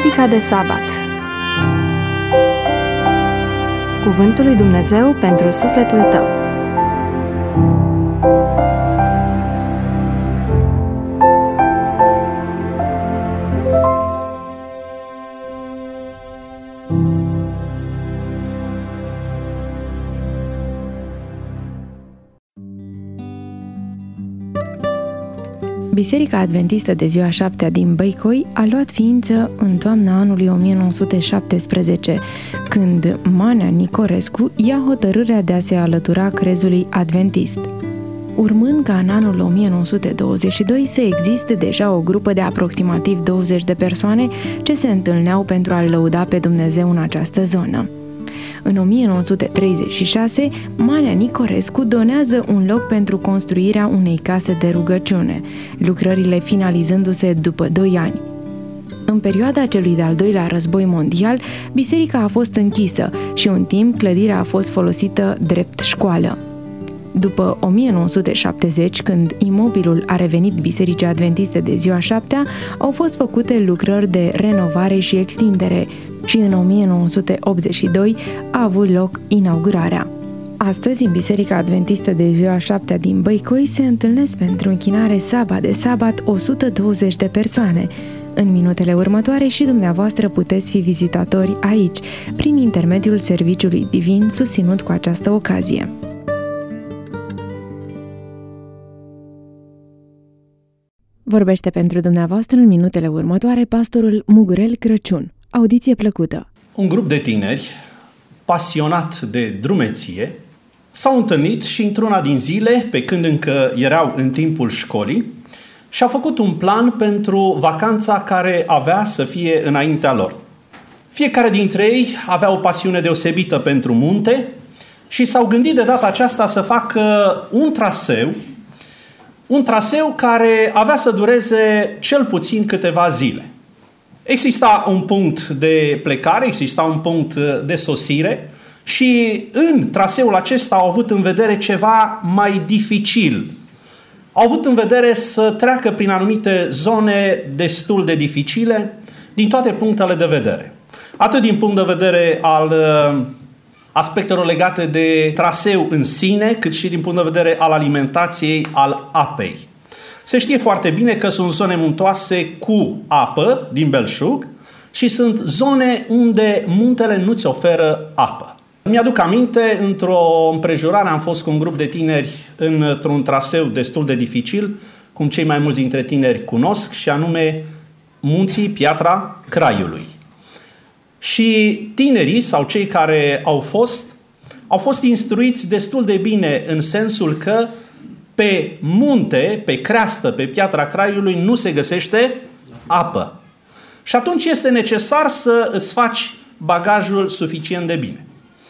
Predica de Sabat. Cuvântul lui Dumnezeu pentru sufletul tău. Biserica Adventistă de ziua 7 din Băicoi a luat ființă în toamna anului 1917, când Manea Nicorescu ia hotărârea de a se alătura crezului adventist. Urmând ca în anul 1922 să existe deja o grupă de aproximativ 20 de persoane ce se întâlneau pentru a-L lăuda pe Dumnezeu în această zonă. În 1936, Manea Nicorescu donează un loc pentru construirea unei case de rugăciune, lucrările finalizându-se după 2 ani. În perioada celui de-al doilea război mondial, biserica a fost închisă și un timp clădirea a fost folosită drept școală. După 1970, când imobilul a revenit Bisericii Adventiste de ziua 7, au fost făcute lucrări de renovare și extindere și în 1982 a avut loc inaugurarea. Astăzi, în Biserica Adventistă de ziua 7 din Băicoi se întâlnesc pentru închinare sabat de sabat 120 de persoane. În minutele următoare și dumneavoastră puteți fi vizitatori aici, prin intermediul serviciului divin susținut cu această ocazie. Vorbește pentru dumneavoastră în minutele următoare pastorul Mugurel Crăciun. Audiție plăcută! Un grup de tineri, pasionat de drumeție, s-au întâlnit și într-una din zile, pe când încă erau în timpul școlii, și-au făcut un plan pentru vacanța care avea să fie înaintea lor. Fiecare dintre ei avea o pasiune deosebită pentru munte și s-au gândit de data aceasta să facă un traseu care avea să dureze cel puțin câteva zile. Exista un punct de plecare, exista un punct de sosire și în traseul acesta au avut în vedere ceva mai dificil. Au avut în vedere să treacă prin anumite zone destul de dificile din toate punctele de vedere. Atât din punct de vedere al aspectelor legate de traseu în sine, cât și din punct de vedere al alimentației, al apei. Se știe foarte bine că sunt zone muntoase cu apă din belșug și sunt zone unde muntele nu-ți oferă apă. Mi-aduc aminte, într-o împrejurare am fost cu un grup de tineri într-un traseu destul de dificil, cum cei mai mulți dintre tineri cunosc, și anume munții Piatra Craiului. Și tinerii sau cei care au fost instruiți destul de bine în sensul că pe munte, pe creastă, pe Piatra Craiului nu se găsește apă. Și atunci este necesar să îți faci bagajul suficient de bine.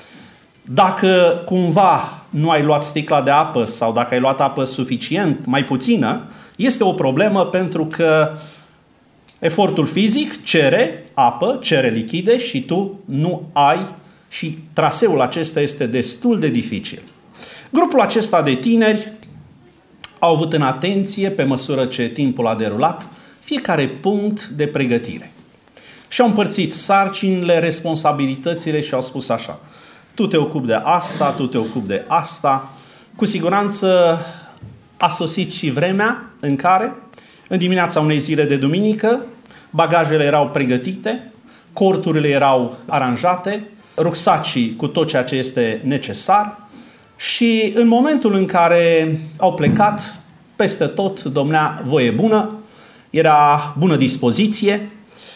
Dacă cumva nu ai luat sticla de apă sau dacă ai luat apă suficient, mai puțină, este o problemă pentru că efortul fizic cere apă, cere lichide și tu nu ai și traseul acesta este destul de dificil. Grupul acesta de tineri au avut în atenție, pe măsură ce timpul a derulat, fiecare punct de pregătire. Și-au împărțit sarcinile, responsabilitățile și au spus așa: tu te ocupi de asta, tu te ocupi de asta. Cu siguranță a sosit și vremea în care, în dimineața unei zile de duminică, bagajele erau pregătite, corturile erau aranjate, rucsacii cu tot ceea ce este necesar și în momentul în care au plecat, peste tot domnea voie bună, era bună dispoziție.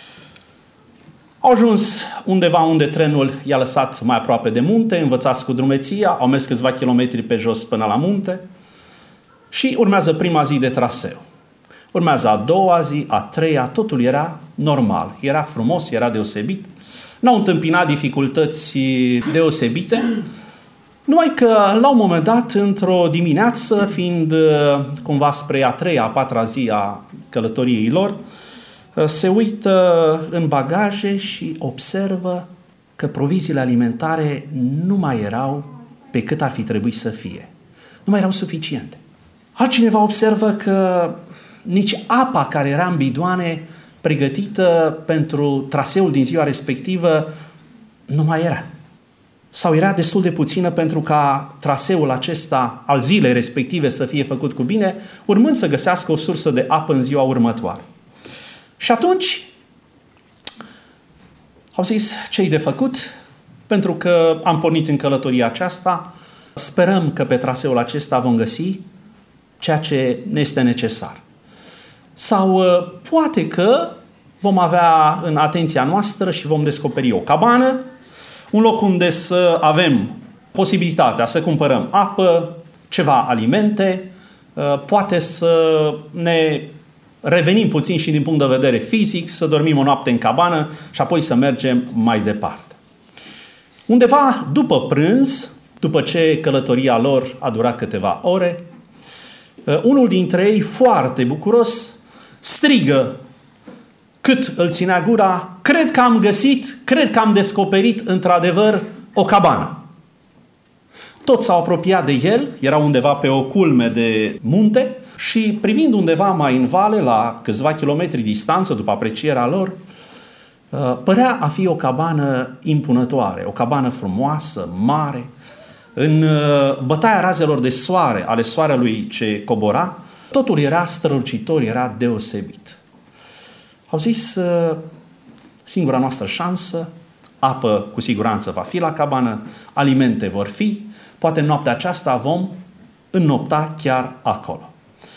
Au ajuns undeva unde trenul i-a lăsat mai aproape de munte, învățați cu drumeția, au mers câțiva kilometri pe jos până la munte și urmează prima zi de traseu. Urmează a doua zi, a treia, totul era normal, era frumos, era deosebit. N-au întâmpinat dificultăți deosebite, numai că la un moment dat, într-o dimineață, fiind cumva spre a treia, a patra zi a călătoriei lor, se uită în bagaje și observă că proviziile alimentare nu mai erau pe cât ar fi trebuit să fie. Nu mai erau suficiente. Altcineva observă că nici apa care era în bidoane pregătită pentru traseul din ziua respectivă nu mai era. Sau era destul de puțină pentru ca traseul acesta al zilei respective să fie făcut cu bine, urmând să găsească o sursă de apă în ziua următoare. Și atunci au zis ce-i de făcut, pentru că am pornit în călătoria aceasta, sperăm că pe traseul acesta vom găsi ceea ce ne este necesar. Sau poate că vom avea în atenția noastră și vom descoperi o cabană, un loc unde să avem posibilitatea să cumpărăm apă, ceva alimente, poate să ne revenim puțin și din punct de vedere fizic, să dormim o noapte în cabană și apoi să mergem mai departe. Undeva după prânz, după ce călătoria lor a durat câteva ore, unul dintre ei, foarte bucuros, strigă cât îl ținea gura: cred că am găsit, cred că am descoperit într-adevăr o cabană. Toți s-au apropiat de el, era undeva pe o culme de munte și privind undeva mai în vale, la câțiva kilometri distanță, după aprecierea lor, părea a fi o cabană impunătoare, o cabană frumoasă, mare. În bătaia razelor de soare, ale soarelui ce cobora, totul era strălucitor, era deosebit. Au zis, singura noastră șansă, apă cu siguranță va fi la cabană, alimente vor fi, poate în noaptea aceasta vom înnopta chiar acolo.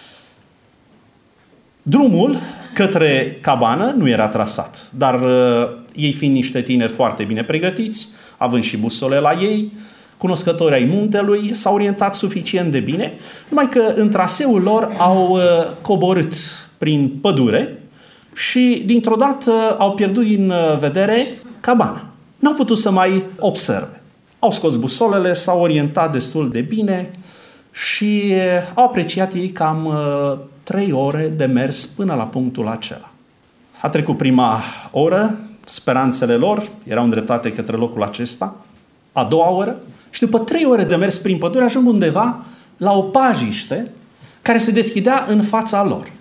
Drumul către cabană nu era trasat, dar ei fiind niște tineri foarte bine pregătiți, având și busole la ei, cunoscători ai muntelui, s-au orientat suficient de bine, numai că în traseul lor au coborât prin pădure și dintr-o dată au pierdut din vedere cabana. N-au putut să mai observe. Au scos busolele, s-au orientat destul de bine și au apreciat ei cam 3 ore de mers până la punctul acela. A trecut prima oră, speranțele lor erau îndreptate către locul acesta, a doua oră și după 3 ore de mers prin pădure ajung undeva la o pajiște care se deschidea în fața lor.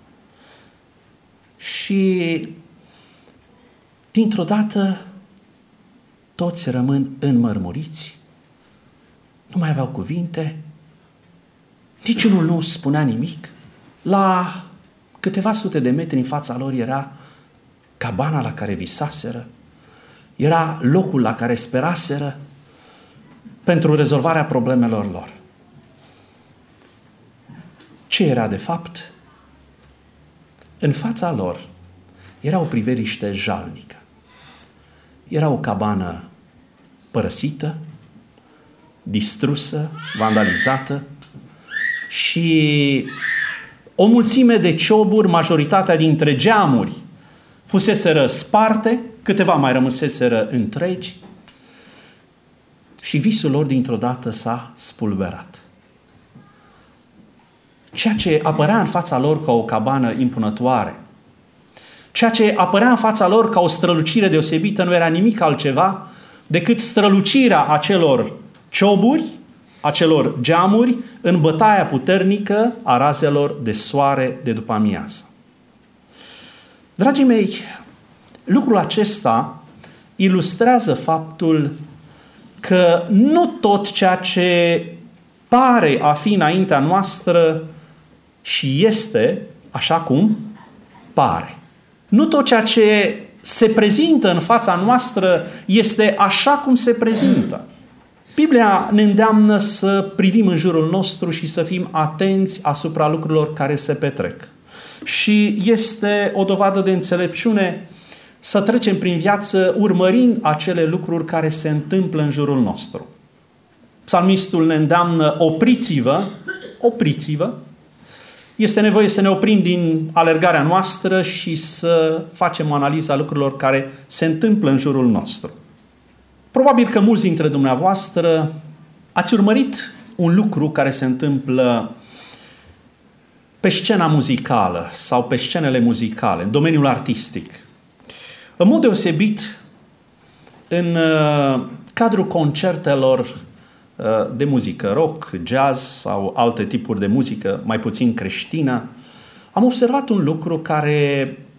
Și dintr-o dată toți rămân înmărmuriți, nu mai aveau cuvinte, niciunul nu spunea nimic. La câteva sute de metri în fața lor era cabana la care visaseră, era locul la care speraseră pentru rezolvarea problemelor lor. Ce era de fapt? În fața lor era o priveliște jalnică. Era o cabană părăsită, distrusă, vandalizată și o mulțime de cioburi, majoritatea dintre geamuri fuseseră sparte, câteva mai rămăseseră întregi și visul lor dintr-o dată s-a spulberat. Ceea ce apărea în fața lor ca o cabană impunătoare, ceea ce apărea în fața lor ca o strălucire deosebită nu era nimic altceva decât strălucirea acelor cioburi, acelor geamuri în bătaia puternică a razelor de soare de după amiază. Dragii mei, lucrul acesta ilustrează faptul că nu tot ceea ce pare a fi înaintea noastră și este așa cum pare. Nu tot ceea ce se prezintă în fața noastră este așa cum se prezintă. Biblia ne îndeamnă să privim în jurul nostru și să fim atenți asupra lucrurilor care se petrec. Și este o dovadă de înțelepciune să trecem prin viață urmărind acele lucruri care se întâmplă în jurul nostru. Psalmistul ne îndeamnă: opriți-vă, opriți-vă. Este nevoie să ne oprim din alergarea noastră și să facem o analiză a lucrurilor care se întâmplă în jurul nostru. Probabil că mulți dintre dumneavoastră ați urmărit un lucru care se întâmplă pe scena muzicală sau pe scenele muzicale, în domeniul artistic. În mod deosebit, în cadrul concertelor de muzică rock, jazz sau alte tipuri de muzică mai puțin creștină, am observat un lucru care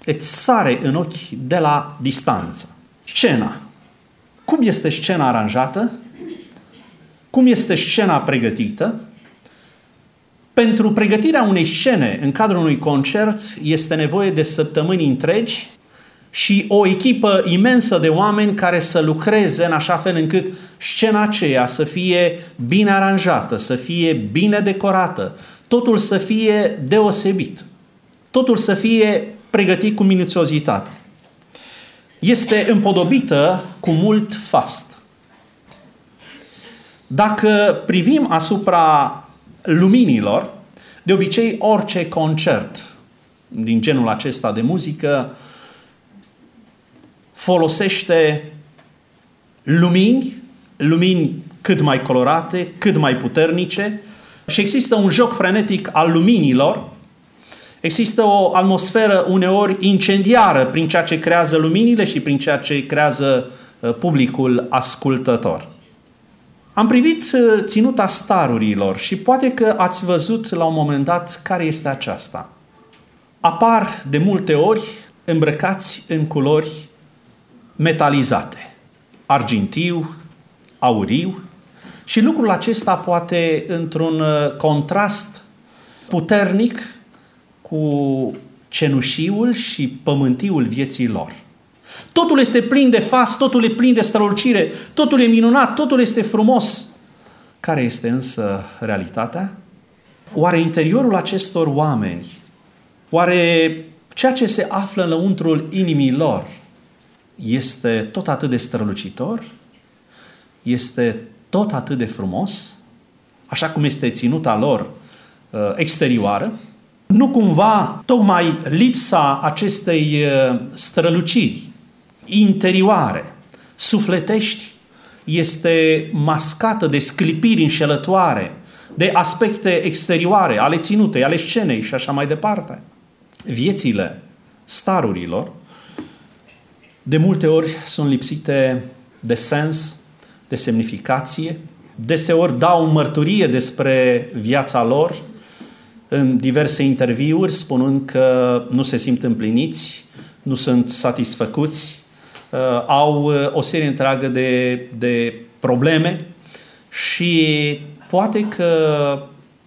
îți sare în ochi de la distanță. Scena. Cum este scena aranjată? Cum este scena pregătită? Pentru pregătirea unei scene în cadrul unui concert este nevoie de săptămâni întregi și o echipă imensă de oameni care să lucreze în așa fel încât scena aceea să fie bine aranjată, să fie bine decorată, totul să fie deosebit, totul să fie pregătit cu minuțiozitate. Este împodobită cu mult fast. Dacă privim asupra luminilor, de obicei orice concert din genul acesta de muzică folosește lumini cât mai colorate, cât mai puternice și există un joc frenetic al luminilor, există o atmosferă uneori incendiară prin ceea ce creează luminile și prin ceea ce creează publicul ascultător. Am privit ținuta starurilor și poate că ați văzut la un moment dat care este aceasta. Apar de multe ori îmbrăcați în culori metalizate, argintiu, auriu, și lucrul acesta poate într-un contrast puternic cu cenușiul și pământiul vieții lor. Totul este plin de fast, totul e plin de strălucire, totul e minunat, totul este frumos. Care este însă realitatea? Oare interiorul acestor oameni, oare ceea ce se află în lăuntrul inimii lor este tot atât de strălucitor? Este tot atât de frumos? Așa cum este ținuta lor exterioară? Nu cumva tocmai lipsa acestei străluciri interioare, sufletești, este mascată de sclipiri înșelătoare, de aspecte exterioare, ale ținutei, ale scenei și așa mai departe. Viețile starurilor de multe ori sunt lipsite de sens, de semnificație, deseori dau mărturie despre viața lor în diverse interviuri, spunând că nu se simt împliniți, nu sunt satisfăcuți, au o serie întreagă de probleme și poate că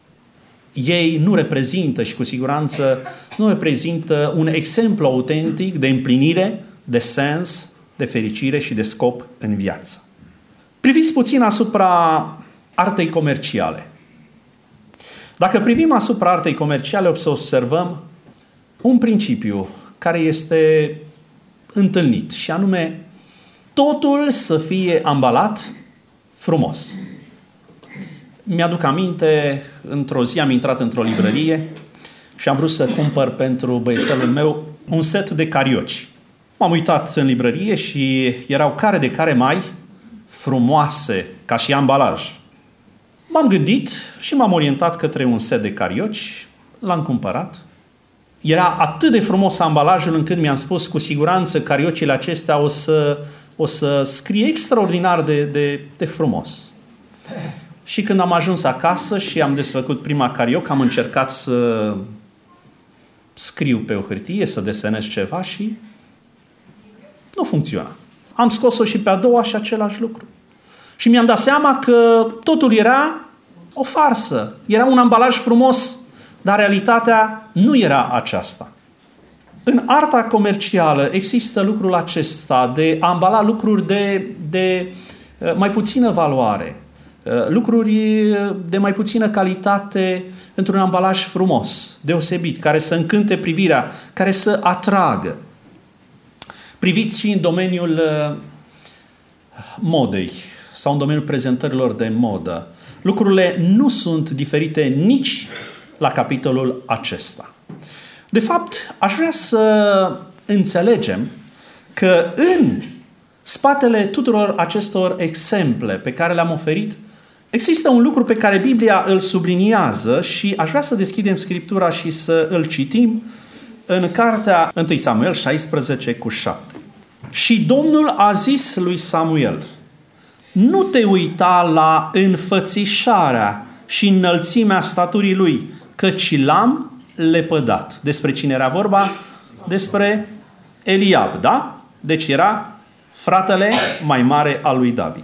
ei nu reprezintă și cu siguranță nu reprezintă un exemplu autentic de împlinire, de sens, de fericire și de scop în viață. Priviți puțin asupra artei comerciale. Dacă privim asupra artei comerciale, o să observăm un principiu care este întâlnit și anume totul să fie ambalat frumos. Mi-aduc aminte, într-o zi am intrat într-o librărie și am vrut să cumpăr pentru băiețelul meu un set de carioci. M-am uitat în librărie și erau care de care mai frumoase ca și ambalaj. M-am gândit și m-am orientat către un set de carioci, l-am cumpărat. Era atât de frumos ambalajul încât mi-am spus cu siguranță cariocile acestea o să scrie extraordinar de frumos. Și când am ajuns acasă și am desfăcut prima carioc, am încercat să scriu pe o hârtie, să desenez ceva și nu funcționa. Am scos-o și pe a doua și același lucru. Și mi-am dat seama că totul era o farsă. Era un ambalaj frumos, dar realitatea nu era aceasta. În arta comercială există lucrul acesta de a ambala lucruri de mai puțină valoare, lucruri de mai puțină calitate într-un ambalaj frumos, deosebit, care să încânte privirea, care să atragă. Priviți și în domeniul modei sau în domeniul prezentărilor de modă. Lucrurile nu sunt diferite nici la capitolul acesta. De fapt, aș vrea să înțelegem că în spatele tuturor acestor exemple pe care le-am oferit, există un lucru pe care Biblia îl subliniază și aș vrea să deschidem Scriptura și să îl citim în cartea 1 Samuel 16:7. Și Domnul a zis lui Samuel: nu te uita la înfățișarea și înălțimea staturii lui, căci l-am lepădat. Despre cine era vorba? despre Eliab, da? Deci era fratele mai mare al lui David.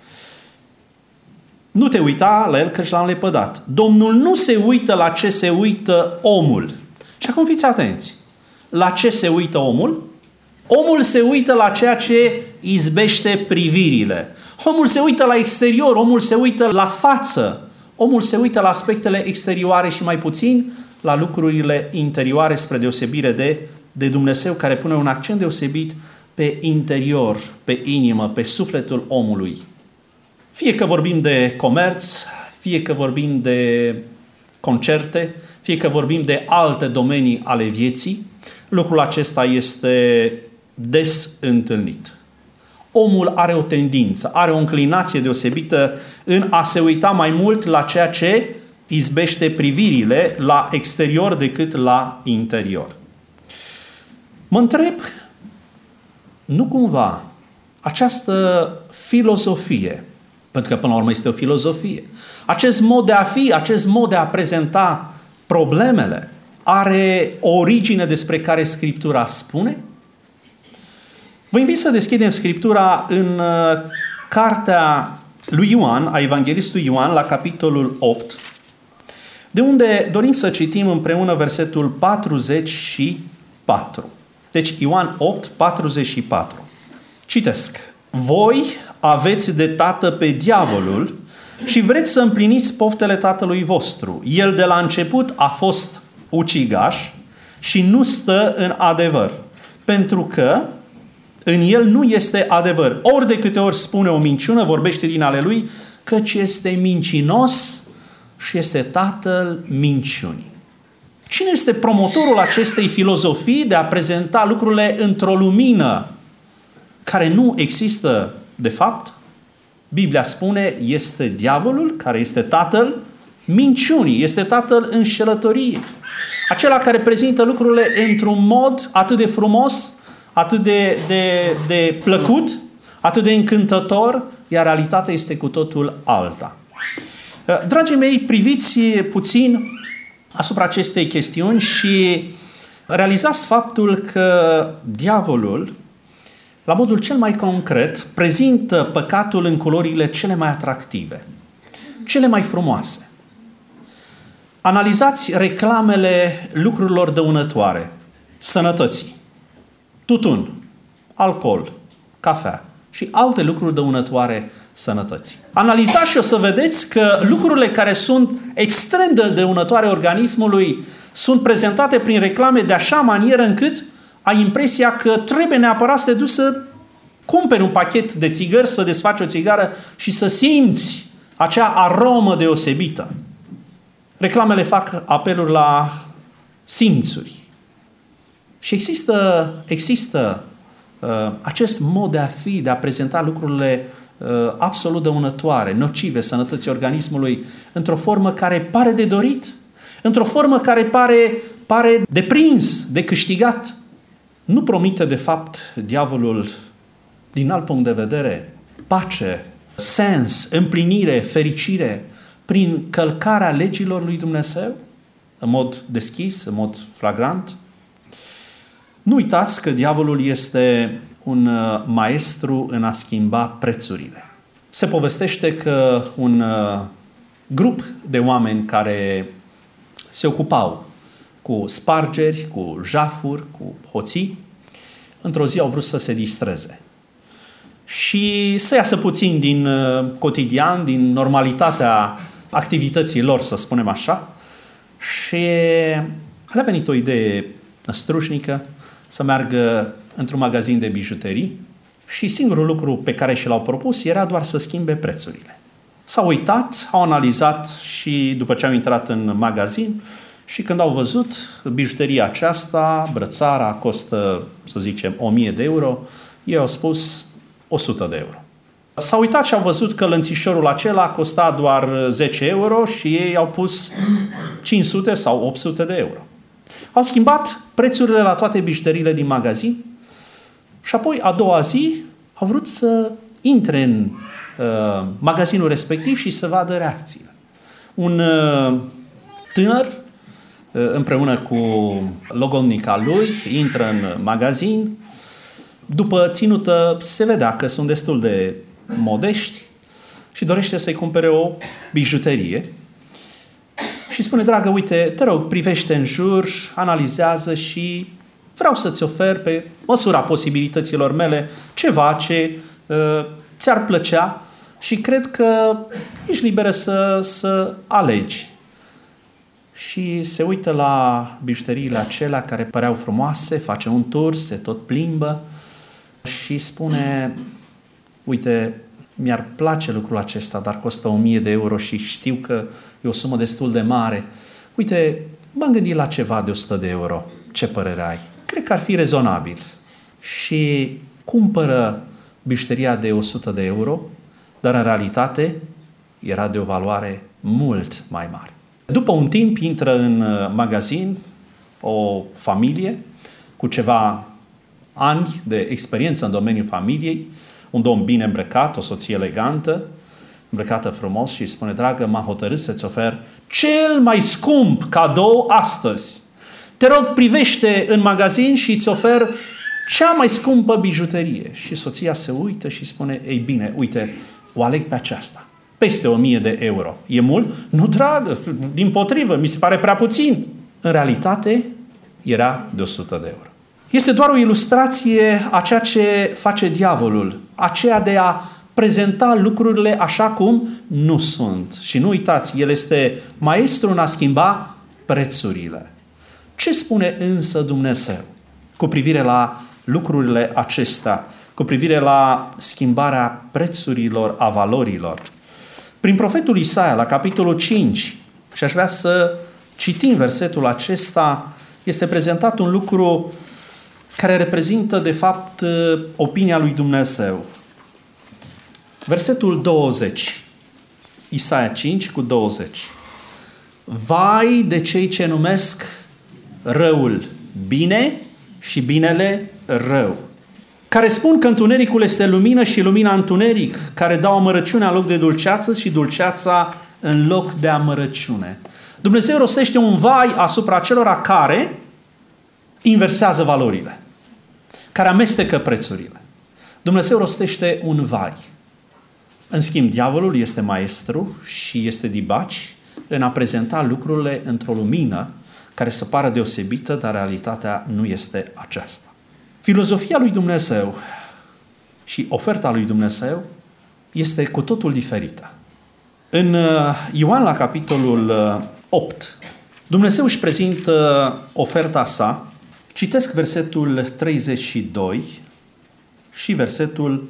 Nu te uita la el că l-am lepădat. Domnul nu se uită la ce se uită omul. Și acum fiți atenți. La ce se uită omul? Omul se uită la ceea ce izbește privirile. Omul se uită la exterior, omul se uită la față. Omul se uită la aspectele exterioare și mai puțin la lucrurile interioare, spre deosebire de Dumnezeu, care pune un accent deosebit pe interior, pe inimă, pe sufletul omului. Fie că vorbim de comerț, fie că vorbim de concerte, fie că vorbim de alte domenii ale vieții, lucrul acesta este des întâlnit. Omul are o tendință, are o înclinație deosebită în a se uita mai mult la ceea ce izbește privirile, la exterior decât la interior. Mă întreb, nu cumva această filozofie, pentru că până la urmă este o filozofie, acest mod de a fi, acest mod de a prezenta problemele, are o origine despre care Scriptura spune? Vă invit să deschidem Scriptura în cartea lui Ioan, a evanghelistului Ioan, la capitolul 8, de unde dorim să citim împreună versetul 44. Deci Ioan 8, 44. Citesc. Voi aveți de tată pe diavolul și vreți să împliniți poftele tatălui vostru. El de la început a fost ucigaș și nu stă în adevăr, pentru că în el nu este adevăr. Ori de câte ori spune o minciună, vorbește din ale lui, căci este mincinos și este tatăl minciunii. Cine este promotorul acestei filozofii de a prezenta lucrurile într-o lumină care nu există de fapt? Biblia spune, este diavolul, care este tatăl minciunii, este tatăl înșelătoriei. Acela care prezintă lucrurile într-un mod atât de frumos, atât de plăcut, atât de încântător, iar realitatea este cu totul alta. Dragii mei, priviți puțin asupra acestei chestiuni și realizați faptul că diavolul, la modul cel mai concret, prezintă păcatul în culorile cele mai atractive, cele mai frumoase. Analizați reclamele lucrurilor dăunătoare, sănătății, tutun, alcool, cafea și alte lucruri dăunătoare sănătății. Analizați și o să vedeți că lucrurile care sunt extrem de dăunătoare organismului sunt prezentate prin reclame de așa manieră încât ai impresia că trebuie neapărat să te duci să cumperi un pachet de țigări, să desfaci o țigară și să simți acea aromă deosebită. Reclamele fac apeluri la simțuri. Și există acest mod de a fi, de a prezenta lucrurile absolut dăunătoare, nocive sănătății organismului, într-o formă care pare de dorit, într-o formă care pare de prins, de câștigat. Nu promite, de fapt, diavolul, din alt punct de vedere, pace, sens, împlinire, fericire, prin călcarea legilor lui Dumnezeu, în mod deschis, în mod flagrant. Nu uitați că diavolul este un maestru în a schimba prețurile. Se povestește că un grup de oameni care se ocupau cu spargeri, cu jafuri, cu hoții, într-o zi au vrut să se distreze. Și să iasă puțin din cotidian, din normalitatea activității lor, să spunem așa. Și le-a venit o idee năstrușnică să meargă într-un magazin de bijuterii și singurul lucru pe care și l-au propus era doar să schimbe prețurile. S-au uitat, au analizat și după ce au intrat în magazin și când au văzut bijuteria aceasta, brățara costă, să zicem, 1000 de euro, ei au spus 100 de euro. S-au uitat și au văzut că lănțișorul acela costa doar 10 euro și ei au pus 500 sau 800 de euro. Au schimbat prețurile la toate bijuteriile din magazin și apoi a doua zi au vrut să intre în magazinul respectiv și să vadă reacțiile. Un tânăr, împreună cu logodnica lui, intră în magazin. După ținută se vedea că sunt destul de modești și dorește să-i cumpere o bijuterie. Și spune: dragă, uite, te rog, privește în jur, analizează și vreau să-ți ofer pe măsura posibilităților mele ceva ce ți-ar plăcea și cred că ești liberă să alegi. Și se uită la bijuteriile acelea care păreau frumoase, face un tur, se tot plimbă și spune: uite, mi-ar place lucrul acesta, dar costă 1000 de euro și știu că e o sumă destul de mare. Uite, m-am gândit la ceva de 100 de euro. Ce părere ai? Cred că ar fi rezonabil. Și cumpără bijuteria de 100 de euro, dar în realitate era de o valoare mult mai mare. După un timp intră în magazin o familie cu ceva ani de experiență în domeniul familiei, un domn bine îmbrăcat, o soție elegantă, îmbrăcată frumos și spune: dragă, m-am hotărât să-ți ofer cel mai scump cadou astăzi. Te rog, privește în magazin și îți ofer cea mai scumpă bijuterie. Și soția se uită și spune: ei bine, uite, o aleg pe aceasta. Peste 1000 de euro. E mult? Nu, dragă, dimpotrivă, mi se pare prea puțin. În realitate, era de 100 de euro. Este doar o ilustrație a ceea ce face diavolul, aceea de a prezenta lucrurile așa cum nu sunt. Și nu uitați, el este maestru în a schimba prețurile. Ce spune însă Dumnezeu cu privire la lucrurile acestea, cu privire la schimbarea prețurilor, a valorilor? Prin profetul Isaia, la capitolul 5, și aș vrea să citim versetul acesta, este prezentat un lucru care reprezintă, de fapt, opinia lui Dumnezeu. Versetul 20, Isaia 5 cu 20. Vai de cei ce numesc răul bine și binele rău, care spun că întunericul este lumină și lumina întuneric, care dau amărăciunea în loc de dulceață și dulceața în loc de amărăciune. Dumnezeu rostește un vai asupra celora care inversează valorile, care amestecă prețurile. Dumnezeu rostește un vai. În schimb, diavolul este maestru și este dibaci în a prezenta lucrurile într-o lumină care să pară deosebită, dar realitatea nu este aceasta. Filozofia lui Dumnezeu și oferta lui Dumnezeu este cu totul diferită. În Ioan, la capitolul 8, Dumnezeu își prezintă oferta sa. Citesc versetul 32 și versetul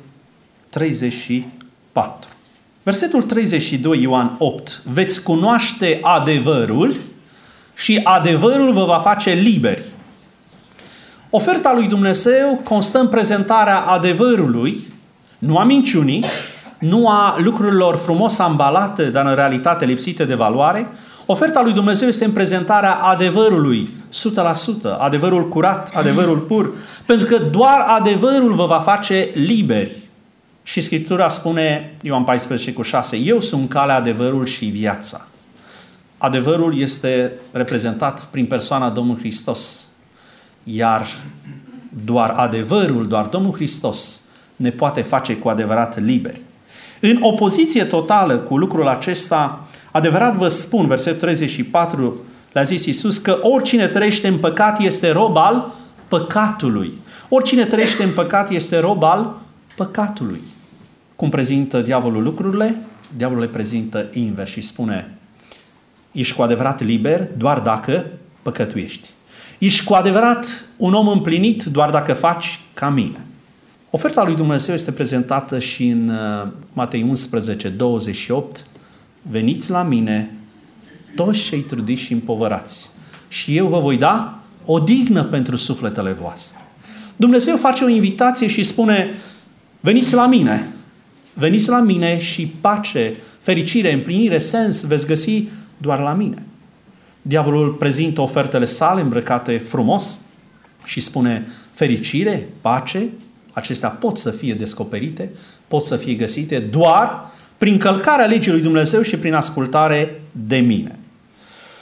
34. Versetul 32, Ioan 8. Veți cunoaște adevărul și adevărul vă va face liberi. Oferta lui Dumnezeu constă în prezentarea adevărului, nu a minciunii, nu a lucrurilor frumos ambalate, dar în realitate lipsite de valoare. Oferta lui Dumnezeu este în prezentarea adevărului, 100%, adevărul curat, adevărul pur, pentru că doar adevărul vă va face liberi. Și Scriptura spune, Ioan 14 cu 6, eu sunt calea, adevărul și viața. Adevărul este reprezentat prin persoana Domnului Hristos, iar doar adevărul, doar Domnul Hristos ne poate face cu adevărat liberi. În opoziție totală cu lucrul acesta, adevărat vă spun, versetul 34, le-a zis Iisus, că oricine trăiește în păcat este rob al păcatului. Oricine trăiește în păcat este rob al păcatului. Cum prezintă diavolul lucrurile? Diavolul le prezintă invers și spune, ești cu adevărat liber doar dacă păcătuiești. Ești cu adevărat un om împlinit doar dacă faci ca mine. Oferta lui Dumnezeu este prezentată și în Matei 11, 28. Veniți la mine, toți cei trudiți și împovărați, și eu vă voi da odihnă pentru sufletele voastre. Dumnezeu face o invitație și spune, veniți la mine și pace, fericire, împlinire, sens veți găsi doar la mine. Diavolul prezintă ofertele sale îmbrăcate frumos și spune fericire, pace, acestea pot să fie descoperite, pot să fie găsite doar prin călcarea legii lui Dumnezeu și prin ascultare de mine.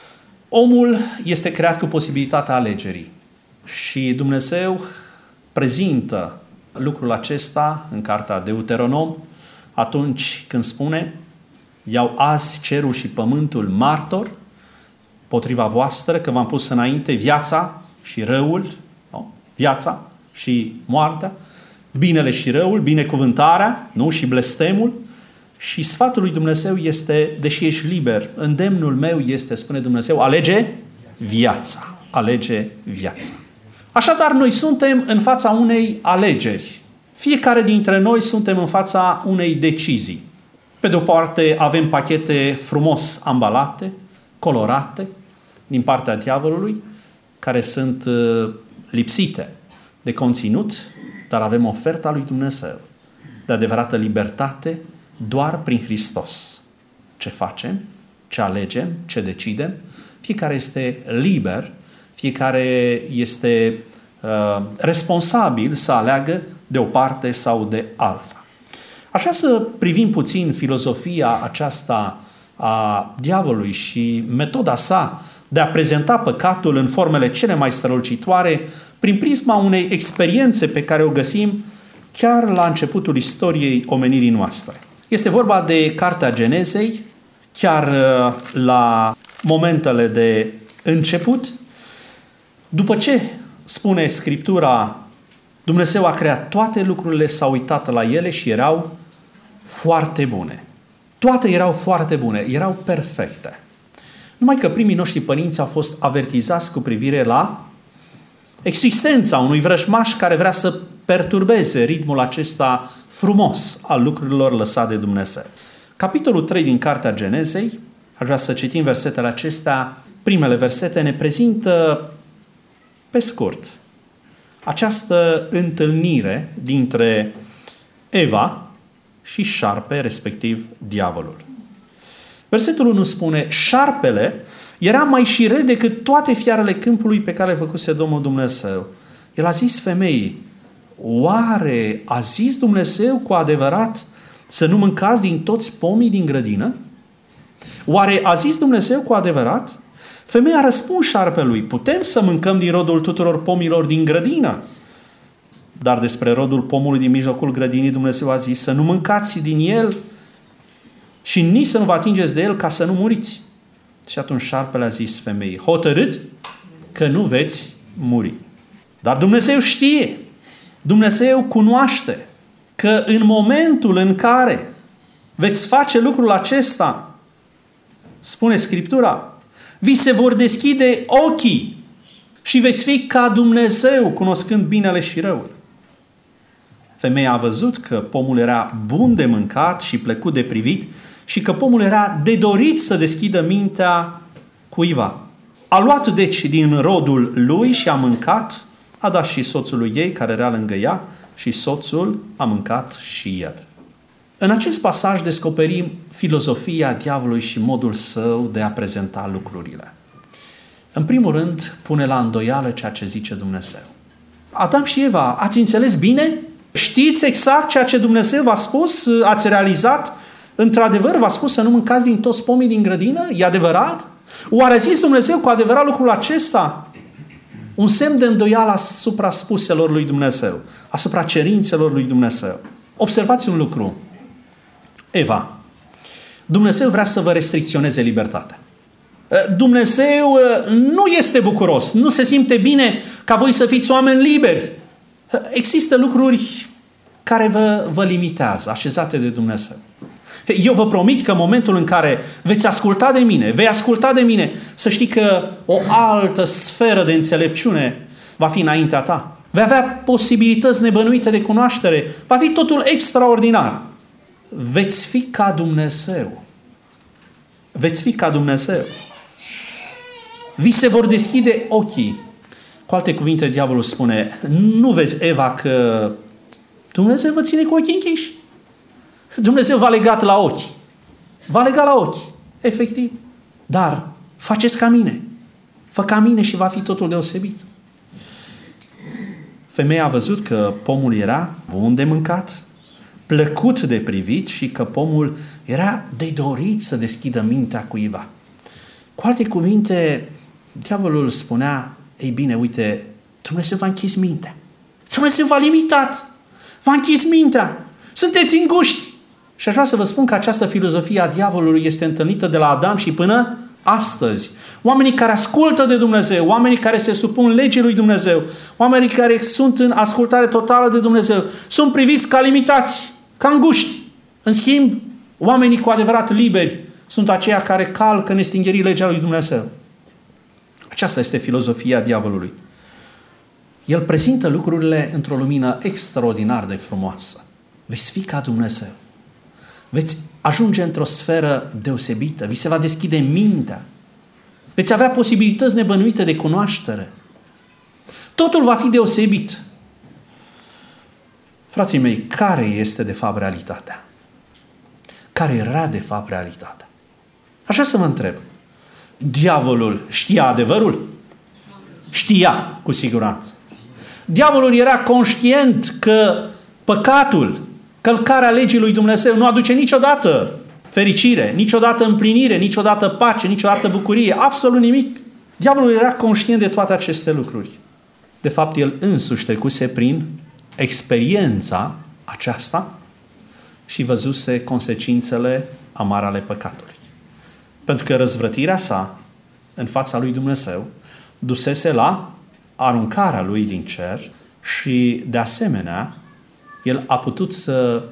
Omul este creat cu posibilitatea alegerii și Dumnezeu prezintă lucrul acesta în cartea Deuteronom atunci când spune: iau azi cerul și pământul martor potriva voastră că v-am pus înainte viața și răul, nu? Viața și moartea, binele și răul, binecuvântarea, nu? Și blestemul. Și sfatul lui Dumnezeu este, deși ești liber, îndemnul meu este, spune Dumnezeu, alege viața. Alege viața. Așadar, noi suntem în fața unei alegeri. Fiecare dintre noi suntem în fața unei decizii. Pe de o parte avem pachete frumos ambalate, colorate, din partea diavolului, care sunt lipsite de conținut, dar avem oferta lui Dumnezeu de adevărată libertate doar prin Hristos. Ce facem, ce alegem, ce decidem, fiecare este liber, fiecare este responsabil să aleagă de o parte sau de alta. Aș vrea să privim puțin filozofia aceasta a diavolului și metoda sa de a prezenta păcatul în formele cele mai strălucitoare prin prisma unei experiențe pe care o găsim chiar la începutul istoriei omenirii noastre. Este vorba de Cartea Genezei, chiar la momentele de început. După ce, spune Scriptura, Dumnezeu a creat toate lucrurile, s-a uitat la ele și erau foarte bune. Toate erau foarte bune, erau perfecte. Numai că primii noștri părinți au fost avertizați cu privire la existența unui vrăjmaș care vrea să perturbeze ritmul acesta frumos al lucrurilor lăsate de Dumnezeu. Capitolul 3 din Cartea Genezei, aș vrea să citim versetele acestea. Primele versete ne prezintă pe scurt această întâlnire dintre Eva și șarpe, respectiv diavolul. Versetul 1 spune: șarpele era mai șiret decât toate fiarele câmpului pe care le făcuse Domnul Dumnezeu. El a zis femeii: oare a zis Dumnezeu cu adevărat să nu mâncați din toți pomii din grădină? Oare a zis Dumnezeu cu adevărat? Femeia a răspuns șarpelui: putem să mâncăm din rodul tuturor pomilor din grădină. Dar despre rodul pomului din mijlocul grădinii Dumnezeu a zis să nu mâncați din el și nici să nu vă atingeți de el ca să nu muriți. Și atunci șarpele a zis femeii: hotărât că nu veți muri. Dar Dumnezeu știe, Dumnezeu cunoaște că în momentul în care veți face lucrul acesta, spune Scriptura, vi se vor deschide ochii și veți fi ca Dumnezeu, cunoscând binele și răul. Femeia a văzut că pomul era bun de mâncat și plăcut de privit și că pomul era de dorit să deschidă mintea cuiva. A luat deci din rodul lui și a mâncat, a dat și soțului ei care era lângă ea și soțul a mâncat și el. În acest pasaj descoperim filozofia diavolului și modul său de a prezenta lucrurile. În primul rând, pune la îndoială ceea ce zice Dumnezeu. Adam și Eva, ați înțeles bine? Știți exact ceea ce Dumnezeu v-a spus? Ați realizat? Într-adevăr, v-a spus să nu mâncați din toți pomii din grădină? E adevărat? Oare a zis Dumnezeu cu adevărat lucrul acesta? Un semn de îndoială asupra spuselor lui Dumnezeu, asupra cerințelor lui Dumnezeu. Observați un lucru. Eva, Dumnezeu vrea să vă restricționeze libertatea. Dumnezeu nu este bucuros, nu se simte bine ca voi să fiți oameni liberi. Există lucruri care vă limitează, așezate de Dumnezeu. Eu vă promit că în momentul în care veți asculta de mine, vei asculta de mine, să știi că o altă sferă de înțelepciune va fi înaintea ta. Vei avea posibilități nebănuite de cunoaștere. Va fi totul extraordinar. Veți fi ca Dumnezeu. Veți fi ca Dumnezeu. Vi se vor deschide ochii. Cu alte cuvinte, diavolul spune: nu vezi, Eva, că Dumnezeu vă ține cu ochii închiși? Dumnezeu v-a legat la ochi. V-a legat la ochi, efectiv. Dar faceți ca mine. Fă ca mine și va fi totul deosebit. Femeia a văzut că pomul era bun de mâncat, plăcut de privit și că pomul era de dorit să deschidă mintea cuiva. Cu alte cuvinte, Diavolul spunea, ei bine, uite, Dumnezeu v-a închis mintea. Dumnezeu v-a limitat. V-a închis mintea. Sunteți înguști. Și aș vrea să vă spun că această filozofie a diavolului este întâlnită de la Adam și până astăzi. Oamenii care ascultă de Dumnezeu, oamenii care se supun legii lui Dumnezeu, oamenii care sunt în ascultare totală de Dumnezeu, sunt priviți ca limitați, ca înguști. În schimb, oamenii cu adevărat liberi sunt aceia care calcă nestingerii legea lui Dumnezeu. Aceasta este filozofia diavolului. El prezintă lucrurile într-o lumină extraordinar de frumoasă. Veți fi ca Dumnezeu. Veți ajunge într-o sferă deosebită. Vi se va deschide mintea. Veți avea posibilități nebănuite de cunoaștere. Totul va fi deosebit. Frații mei, care este de fapt realitatea? Care era de fapt realitatea? Așa să mă întreb. Diavolul știa adevărul? Știa, cu siguranță. Diavolul era conștient că păcatul, călcarea legii lui Dumnezeu nu aduce niciodată fericire, niciodată împlinire, niciodată pace, niciodată bucurie, absolut nimic. Diavolul era conștient de toate aceste lucruri. De fapt, el însuși trecuse prin experiența aceasta și văzuse consecințele amare ale păcatului. Pentru că răzvrătirea sa în fața lui Dumnezeu dusese la aruncarea lui din cer și, de asemenea, el a putut să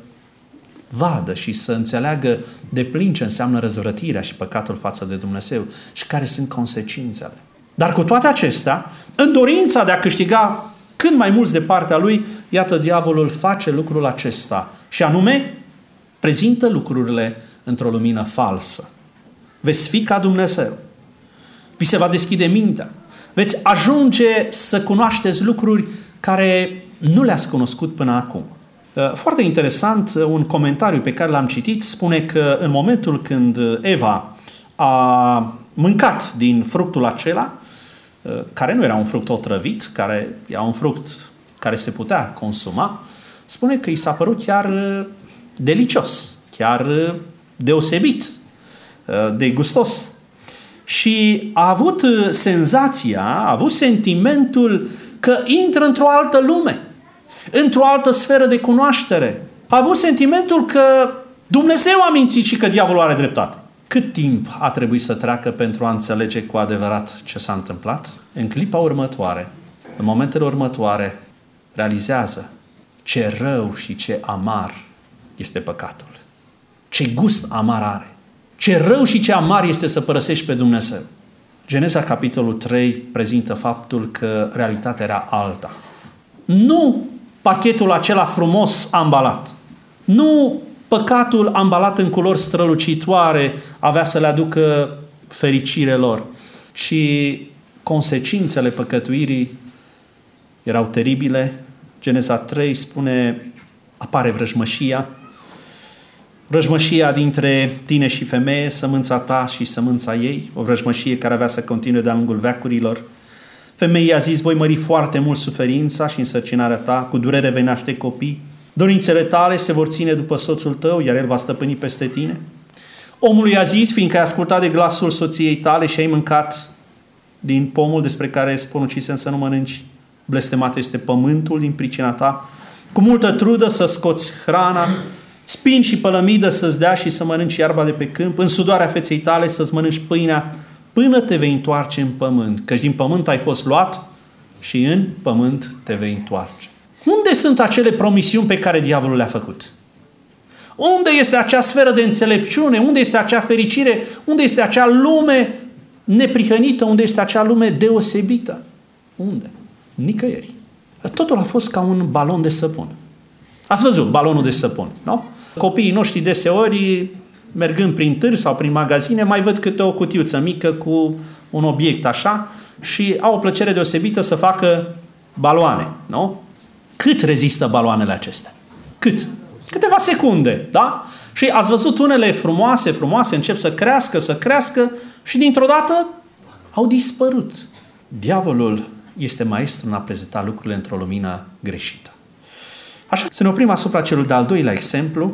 vadă și să înțeleagă deplin ce înseamnă răzvrătirea și păcatul față de Dumnezeu și care sunt consecințele. Dar cu toate acestea, în dorința de a câștiga cât mai mulți de partea lui, iată, diavolul face lucrul acesta și anume prezintă lucrurile într-o lumină falsă. Veți fi ca Dumnezeu. Vi se va deschide mintea. Veți ajunge să cunoașteți lucruri care nu le-ați cunoscut până acum. Foarte interesant, un comentariu pe care l-am citit spune că în momentul când Eva a mâncat din fructul acela, care nu era un fruct otrăvit, care era un fruct care se putea consuma, spune că i s-a părut chiar delicios, chiar deosebit de gustos. Și a avut senzația, a avut sentimentul că intră într-o altă lume, într-o altă sferă de cunoaștere. A avut sentimentul că Dumnezeu a mințit și că diavolul are dreptate. Cât timp a trebuit să treacă pentru a înțelege cu adevărat ce s-a întâmplat? În clipa următoare, în momentele următoare, realizează ce rău și ce amar este păcatul. Ce gust amar are. Ce rău și ce amar este să părăsești pe Dumnezeu. Geneza, capitolul 3, prezintă faptul că realitatea era alta. Nu pachetul acela frumos ambalat. Nu păcatul ambalat în culori strălucitoare avea să le aducă fericire lor, ci consecințele păcătuirii erau teribile. Geneza 3 spune, apare vrăjmășia. Vrăjmășia dintre tine și femeie, sămânța ta și sămânța ei, o vrăjmășie care avea să continue de-a lungul veacurilor. Femeia a zis, voi mări foarte mult suferința și însărcinarea ta, cu durere vei naște copii, dorințele tale se vor ține după soțul tău, iar el va stăpâni peste tine. Omului a zis, fiindcă ai ascultat de glasul soției tale și ai mâncat din pomul despre care îți poruncisem să nu mănânci, blestemat este pământul din pricina ta, cu multă trudă să scoți hrana, spin și pălămidă să-ți dea și să mănânci iarba de pe câmp, în sudoarea feței tale să-ți mănânci pâinea până te vei întoarce în pământ, căci din pământ ai fost luat și în pământ te vei întoarce. Unde sunt acele promisiuni pe care diavolul le-a făcut? Unde este acea sferă de înțelepciune? Unde este acea fericire? Unde este acea lume neprihănită? Unde este acea lume deosebită? Unde? Nicăieri. Totul a fost ca un balon de săpun. Ați văzut balonul de săpun, nu? Copiii noștri deseori, mergând prin târg sau prin magazine, mai văd câte o cutiuță mică cu un obiect așa și au o plăcere deosebită să facă baloane, nu? Cât rezistă baloanele acestea? Cât? Câteva secunde, da? Și ați văzut unele frumoase, încep să crească și dintr-o dată au dispărut. Diavolul este maestru în a prezenta lucrurile într-o lumină greșită. Așa, să ne oprim asupra celui de-al doilea exemplu.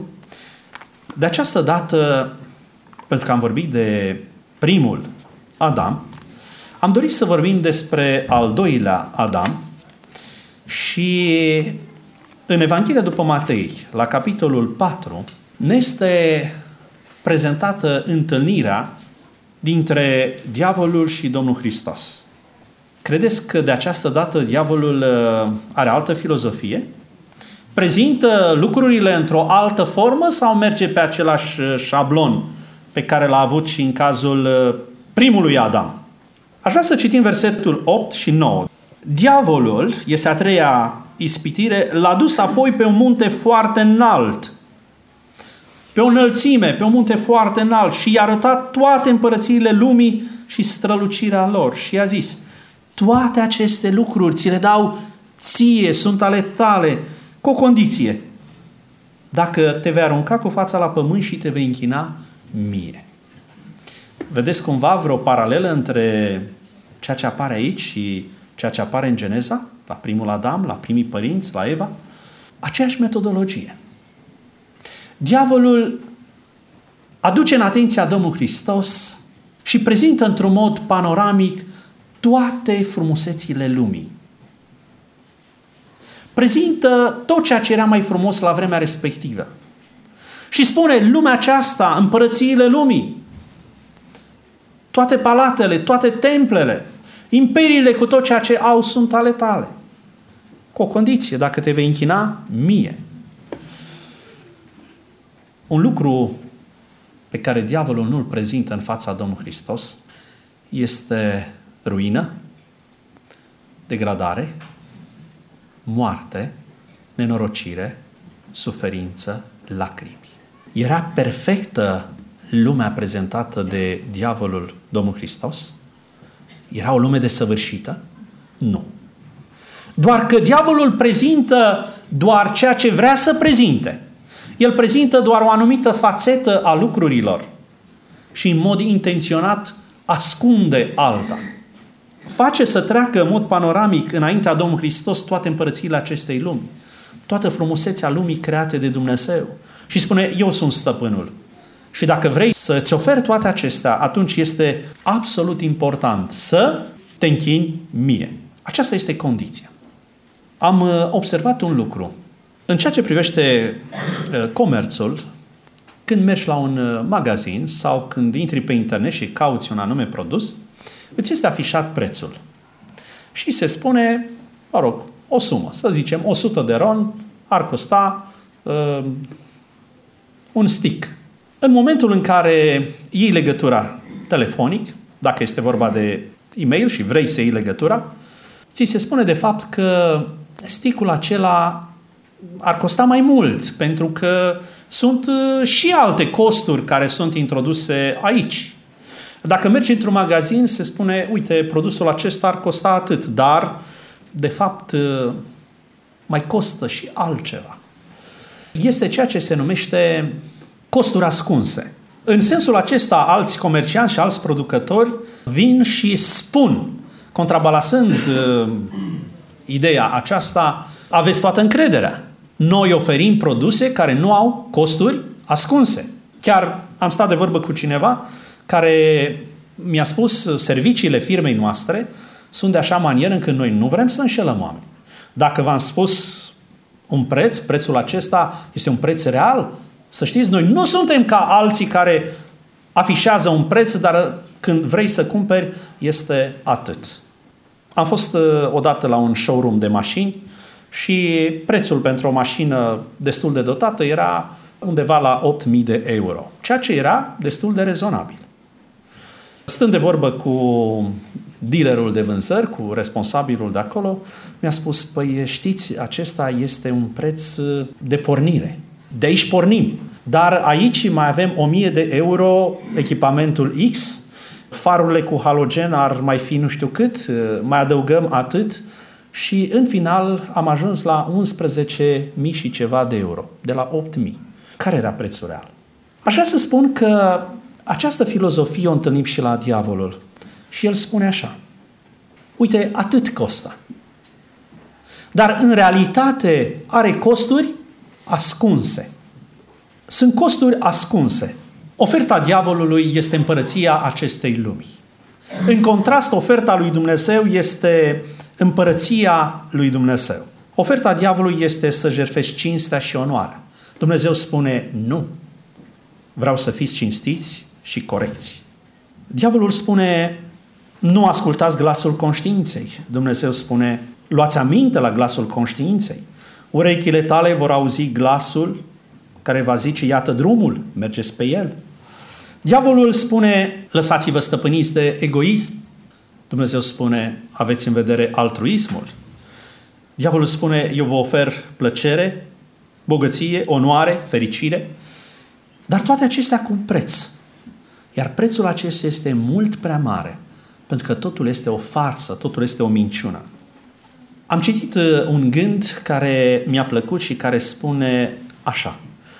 De această dată, pentru că am vorbit de primul Adam, Am dorit să vorbim despre al doilea Adam și în Evanghelia după Matei, la capitolul 4, ne este prezentată întâlnirea dintre diavolul și Domnul Hristos. Credeți că de această dată diavolul are altă filozofie? Prezintă lucrurile într-o altă formă sau merge pe același șablon pe care l-a avut și în cazul primului Adam? Aș vrea să citim versetul 8 și 9. Diavolul, este a treia ispitire, l-a dus apoi pe un munte foarte înalt, pe o înălțime, pe un munte foarte înalt și i-a arătat toate împărățiile lumii și strălucirea lor. Și i-a zis: toate aceste lucruri ți le dau ție, sunt ale tale, cu o condiție: dacă te vei arunca cu fața la pământ și te vei închina mie. Vedeți cumva vreo paralelă între ceea ce apare aici și ceea ce apare în Geneza, la primul Adam, la primii părinți, la Eva? Aceeași metodologie. Diavolul aduce în atenția Domnului Hristos și prezintă într-un mod panoramic toate frumusețile lumii. Prezintă tot ceea ce era mai frumos la vremea respectivă. Și spune: lumea aceasta, împărățiile lumii, toate palatele, toate templele, imperiile cu tot ceea ce au sunt ale tale. Cu o condiție: dacă te vei închina mie. Un lucru pe care diavolul nu îl prezintă în fața Domnului Hristos este ruină, degradare, moarte, nenorocire, suferință, lacrimi. Era perfectă lumea prezentată de diavolul Domnul Hristos? Era o lume desăvârșită? Nu. Doar că diavolul prezintă doar ceea ce vrea să prezinte. El prezintă doar o anumită fațetă a lucrurilor și în mod intenționat ascunde alta. Face să treacă în mod panoramic înaintea Domnului Hristos toate împărățiile acestei lumi, toată frumusețea lumii create de Dumnezeu. Și spune: eu sunt stăpânul. Și dacă vrei să-ți oferi toate acestea, atunci este absolut important să te închini mie. Aceasta este condiția. Am observat un lucru. În ceea ce privește comerțul, când mergi la un magazin sau când intri pe internet și cauți un anume produs, îți este afișat prețul. Și se spune, mă rog, o sumă. Să zicem, 100 de RON ar costa un stick. În momentul în care iei legătura telefonic, dacă este vorba de e-mail și vrei să iei legătura, ți se spune de fapt că stickul acela ar costa mai mult, pentru că sunt și alte costuri care sunt introduse aici. Dacă mergi într-un magazin, se spune: uite, produsul acesta ar costa atât, dar de fapt mai costă și altceva. Este ceea ce se numește costuri ascunse. În sensul acesta, alți comercianți și alți producători vin și spun, contrabalansând ideea aceasta: aveți toată încrederea. Noi oferim produse care nu au costuri ascunse. Chiar am stat de vorbă cu cineva care mi-a spus: serviciile firmei noastre sunt de așa manieră încât noi nu vrem să înșelăm oameni. Dacă v-am spus un preț, prețul acesta este un preț real, să știți, noi nu suntem ca alții care afișează un preț, dar când vrei să cumperi este atât. Am fost odată la un showroom de mașini și prețul pentru o mașină destul de dotată era undeva la 8.000 de euro, ceea ce era destul de rezonabil. Stând de vorbă cu dealerul de vânzări, cu responsabilul de acolo, mi-a spus: păi știți, acesta este un preț de pornire. De aici pornim. Dar aici mai avem 1.000 de euro echipamentul X, farurile cu halogen ar mai fi nu știu cât, mai adăugăm atât și în final am ajuns la 11.000 și ceva de euro, de la 8.000. Care era prețul real? Aș vrea să spun că această filozofie o întâlnim și la diavolul. Și el spune așa: uite, atât costă. Dar în realitate are costuri ascunse. Sunt costuri ascunse. Oferta diavolului este împărăția acestei lumi. În contrast, oferta lui Dumnezeu este împărăția lui Dumnezeu. Oferta diavolului este să jertfești cinstea și onoarea. Dumnezeu spune nu. Vreau să fiți cinstiți și corecți. Diavolul spune nu ascultați glasul conștiinței. Dumnezeu spune luați aminte la glasul conștiinței. Urechile tale vor auzi glasul care va zice iată drumul, mergeți pe el. Diavolul spune lăsați-vă stăpâniți de egoism. Dumnezeu spune aveți în vedere altruismul. Diavolul spune eu vă ofer plăcere, bogăție, onoare, fericire, dar toate acestea cu un preț. Iar prețul acesta este mult prea mare, pentru că totul este o farsă, totul este o minciună. Am citit un gând care mi-a plăcut și care spune așa: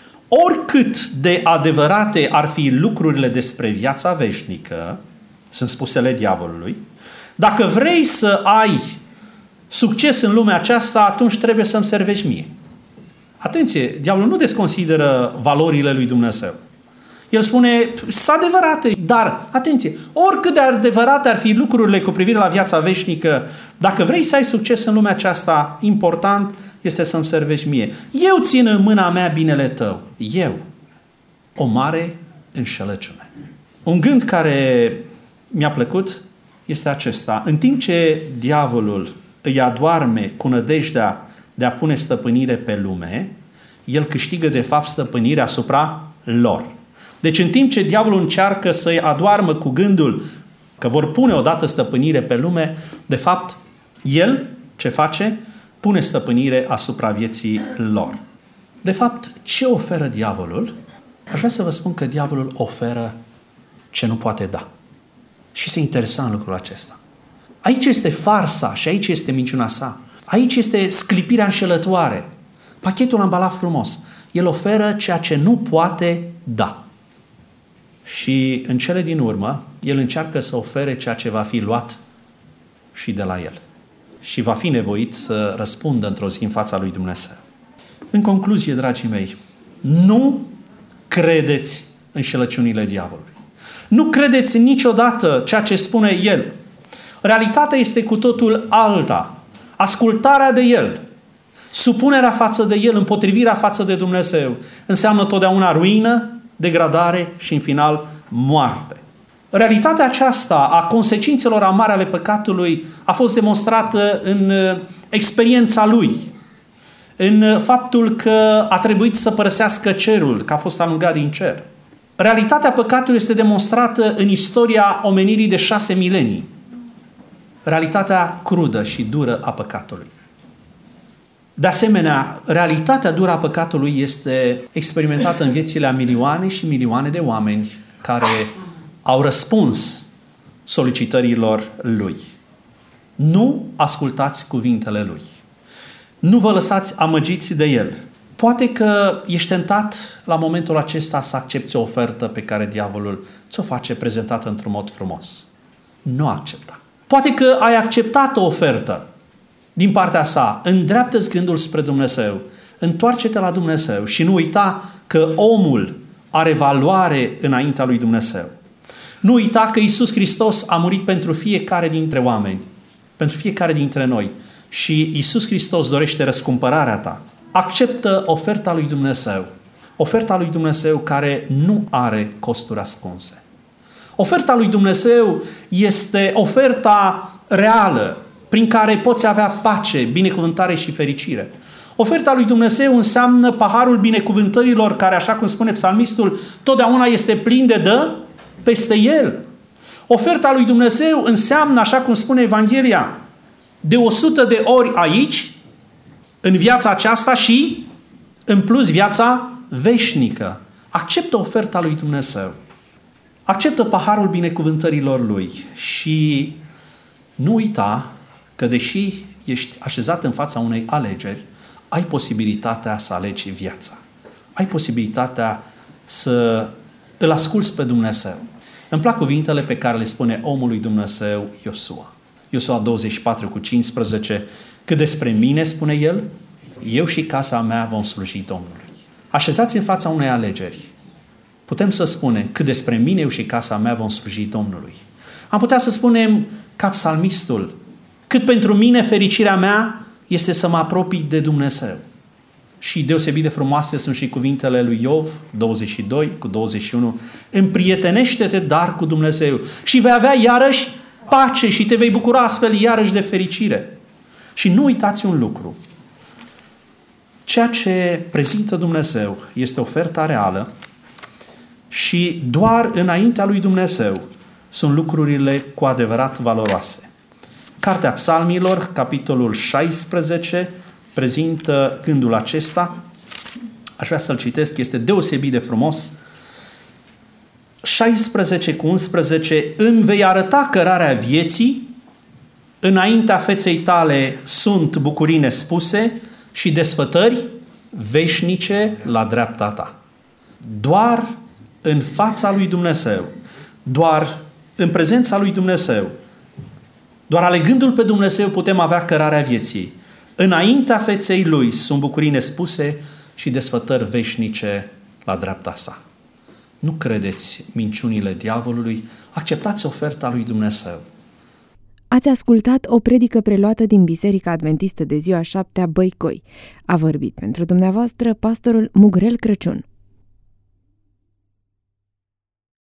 oricât de adevărate ar fi lucrurile despre viața veșnică, sunt spusele diavolului, dacă vrei să ai succes în lumea aceasta, atunci trebuie să-mi servești mie. Atenție, diavolul nu desconsideră valorile lui Dumnezeu. El spune, sunt adevărate, dar, atenție, oricât de adevărate ar fi lucrurile cu privire la viața veșnică, dacă vrei să ai succes în lumea aceasta, important este să-mi servești mie. Eu țin în mâna mea binele tău. Eu. O mare înșelăciune. Un gând care mi-a plăcut este acesta. În timp ce diavolul îi adoarme cu nădejdea de a pune stăpânire pe lume, el câștigă de fapt stăpânire asupra lor. Deci în timp ce diavolul încearcă să-i adoarmă cu gândul că vor pune odată stăpânire pe lume, de fapt, el ce face? Pune stăpânire asupra vieții lor. De fapt, ce oferă diavolul? Aș vrea să vă spun că diavolul oferă ce nu poate da. Și este interesant lucrul acesta. Aici este farsa și aici este minciuna sa. Aici este sclipirea înșelătoare. Pachetul ambalat frumos. El oferă ceea ce nu poate da. Și în cele din urmă, el încearcă să ofere ceea ce va fi luat și de la el. Și va fi nevoit să răspundă într-o zi în fața lui Dumnezeu. În concluzie, dragii mei, nu credeți în înșelăciunile diavolului. Nu credeți niciodată ceea ce spune el. Realitatea este cu totul alta. Ascultarea de el, supunerea față de el, împotrivirea față de Dumnezeu, înseamnă totdeauna ruină, degradare și, în final, moarte. Realitatea aceasta a consecințelor amare ale păcatului a fost demonstrată în experiența lui, în faptul că a trebuit să părăsească cerul, că a fost alungat din cer. Realitatea păcatului este demonstrată în istoria omenirii de 6 milenii. Realitatea crudă și dură a păcatului. De asemenea, realitatea dură a păcatului este experimentată în viețile a milioane și milioane de oameni care au răspuns solicitărilor lui. Nu ascultați cuvintele lui. Nu vă lăsați amăgiți de el. Poate că ești tentat la momentul acesta să accepti o ofertă pe care diavolul ți-o face prezentată într-un mod frumos. Nu accepta. Poate că ai acceptat o ofertă din partea sa, îndreaptă-ți gândul spre Dumnezeu, întoarce-te la Dumnezeu și nu uita că omul are valoare înaintea lui Dumnezeu. Nu uita că Iisus Hristos a murit pentru fiecare dintre oameni, pentru fiecare dintre noi și Iisus Hristos dorește răscumpărarea ta. Acceptă oferta lui Dumnezeu, oferta lui Dumnezeu care nu are costuri ascunse. Oferta lui Dumnezeu este oferta reală, prin care poți avea pace, binecuvântare și fericire. Oferta lui Dumnezeu înseamnă paharul binecuvântărilor care, așa cum spune psalmistul, totdeauna este plin de dă peste el. Oferta lui Dumnezeu înseamnă, așa cum spune Evanghelia, de 100 de ori aici, în viața aceasta și, în plus, viața veșnică. Acceptă oferta lui Dumnezeu. Acceptă paharul binecuvântărilor lui și nu uita că deși ești așezat în fața unei alegeri, ai posibilitatea să alegi viața. Ai posibilitatea să îl asculți pe Dumnezeu. Îmi plac cuvintele pe care le spune omul lui Dumnezeu Iosua. Iosua 24:15, că despre mine, spune el, eu și casa mea vom sluji Domnului. Așezați în fața unei alegeri. Putem să spunem că despre mine, eu și casa mea vom sluji Domnului. Am putea să spunem ca psalmistul, cât pentru mine fericirea mea este să mă apropii de Dumnezeu. Și deosebit de frumoase sunt și cuvintele lui Iov, 22:21. Împrietenește-te dar cu Dumnezeu și vei avea iarăși pace și te vei bucura astfel iarăși de fericire. Și nu uitați un lucru. Ceea ce prezintă Dumnezeu este oferta reală și doar înaintea lui Dumnezeu sunt lucrurile cu adevărat valoroase. Cartea Psalmilor, capitolul 16, prezintă gândul acesta. Aș vrea să-l citesc, este deosebit de frumos. 16:11. Îmi vei arăta cărarea vieții, înaintea feței tale sunt bucurii nespuse și desfătări veșnice la dreapta ta. Doar în fața lui Dumnezeu, doar în prezența lui Dumnezeu, doar alegându-L pe Dumnezeu putem avea cărarea vieții. Înaintea feței Lui sunt bucurii nespuse și desfătări veșnice la dreapta sa. Nu credeți minciunile diavolului, acceptați oferta lui Dumnezeu. Ați ascultat o predică preluată din Biserica Adventistă de ziua 7-a Băicoi. A vorbit pentru dumneavoastră pastorul Mugrel Crăciun.